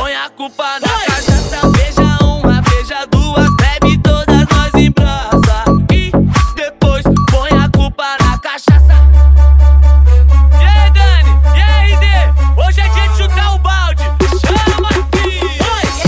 põe a culpa na cachaça. Beija uma, beija duas, bebe todas nós em brasa. E depois põe a culpa na cachaça. E aí, Dani? E aí, Dê? Hoje é dia de chutar o balde. Chama, filho!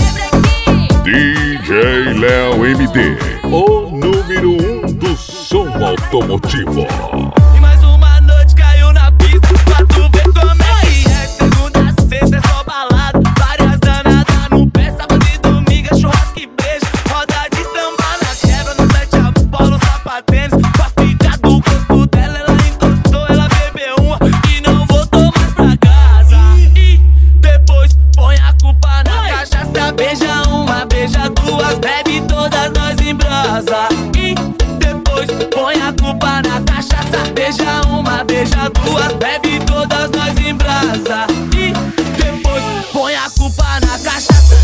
DJ Léo MD, o número 1 do som automotivo. E mais uma noite caiu na pista, pra tu ver como é que é. Segunda a sexta é só balada, várias danadas no pé. Sábado e domingo é churrasco e beijo. Roda de samba na quebra, no mete a bola, sapatênis. Pra ficar do gosto dela, ela encostou, ela bebeu uma e não voltou mais pra casa. E depois põe a culpa na cachaça. Beija uma, beija duas, bebe todas nós em brasa. E depois põe a culpa na cachaça. Beija uma, beija duas, bebe todas nós em brasa. E depois põe a culpa na cachaça.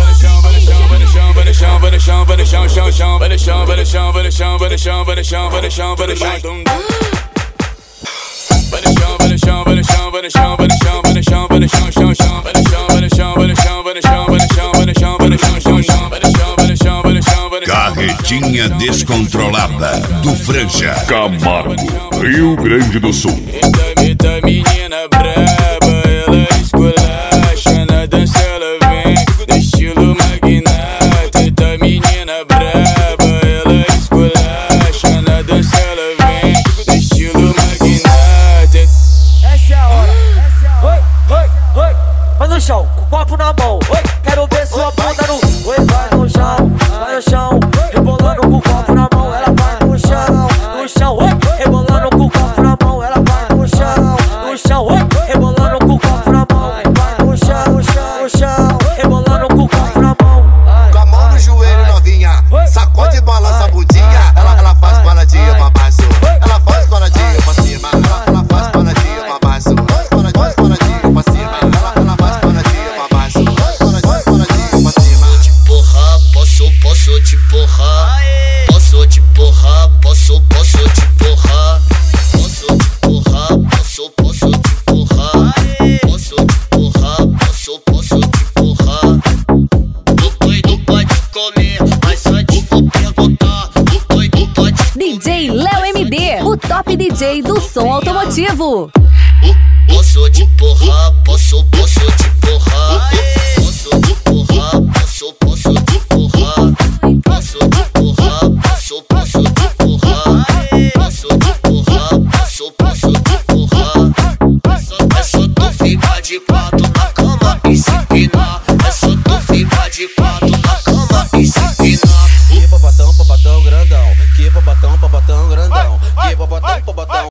Carretinha descontrolada do Franja Camargo, Rio Grande do Sul. Eita menina braba, ela esculacha, na dança ela vem no estilo magnata. Eita menina braba, ela esculacha, na dança ela vem no estilo magnata. Essa é a hora, oi, oi, oi. Vai no chão, com o copo na mão. Oi, quero ver sua bunda no. Oi, vai no chão, vai no chão. Rebolando com o copo na mão, ela vai no chão, no chão. Oi, rebolando com o copo na mão, ela vai no chão, no chão. Oi, rebolando com o copo na mão, vai no chão, no chão, no chão. Rebolando com o copo na mão. Com a mão no joelho, novinha, sacode e balança a bundinha. Ela faz coladinha pra baixo, ela faz coladinha pra cima. Ela faz coladinha pra baixo, faz coladinha pra cima. Ela faz coladinha pra baixo, faz coladinha pra cima. Te porrar, posso te porrar. Posso te porrar, posso te porrar. Posso te porrar, posso te porrar. Posso te porrar, posso te porrar. O doido pode comer, mas antes vou perguntar. O doido pode DJ Léo MD, o top DJ do som automotivo. Posso te porrar, posso te